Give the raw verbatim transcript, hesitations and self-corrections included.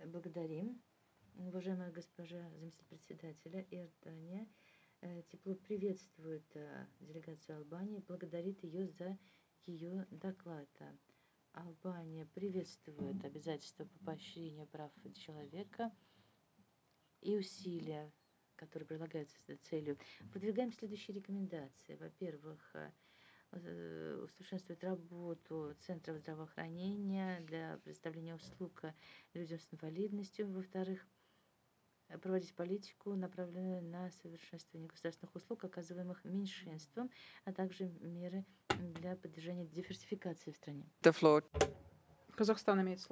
Благодарим. Уважаемая госпожа заместитель председателя, Иордания э, тепло приветствует э, делегацию Албании, благодарит ее за ее доклад. Албания приветствует обязательства по поощрению прав человека и усилия, которые прилагаются с этой целью. Выдвигаем следующие рекомендации. Во-первых, э, э, усовершенствовать работу центров здравоохранения для предоставления услуг людям с инвалидностью. Во-вторых, э, проводить политику, направленную на совершенствование государственных услуг, оказываемых меньшинствам, а также меры для поддержания диверсификации в стране. The floor. Казахстан имеет слово.